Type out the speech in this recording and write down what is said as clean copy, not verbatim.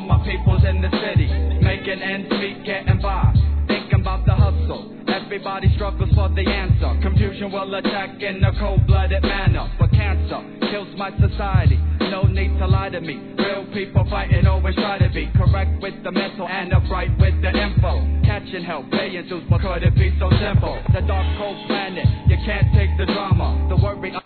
my peoples in the city, making ends meet, getting by, thinking about the hustle. Everybody struggles for the answer. Confusion will attack in a cold-blooded manner. But cancer kills my society. No need to lie to me. Real people fighting always try to be correct with the mental and upright with the info. Catching hell, paying dues, but could it be so simple? The dark cold planet, you can't take the drama. The worry